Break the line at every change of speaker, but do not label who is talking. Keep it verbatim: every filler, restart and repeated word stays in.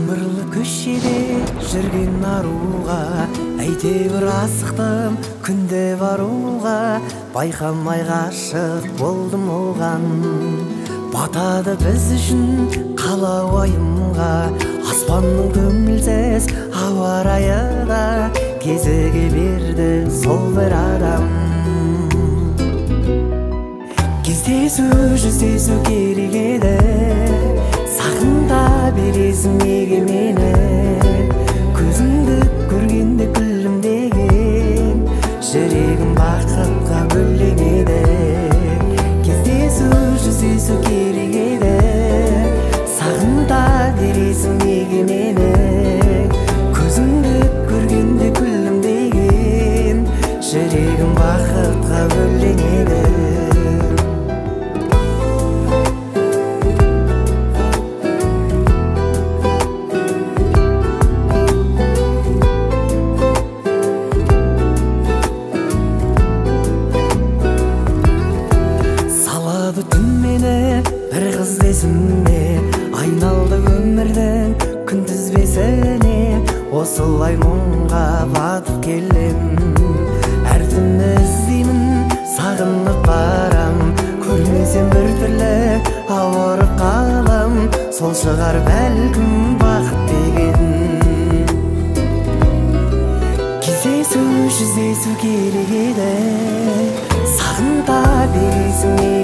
Қыңырлы көшеде жүрген аруға әйтеуір асықтым күнде баруға. Байқамай ғашық болдым оған. Батады біз үшін қала уайымға. Аспанның көңілсіз ауа райы да кезіге берді сол бір адам. Кездесу жүздесу керек еді, сағында бересің неге мені. Көзіңді көргенде күлімдеген жүрегім бақытқа бөленеді. Кездесу жүздесу керек еді, сағында бересің неге мені. Көзіңді көргенде күлімдеген жүрегім бақытқа бөленеді. Бір қыз есіме айналды өмірдің күнтізбесіне. Осылай мұңға батып келем, әр түні іздеймін, сағынып барам. Көрмесем бір түрлі ауырып қалам, сол шығар бәлкім бақыт деген. Кездесу жүздесу керек еді, сағында бересің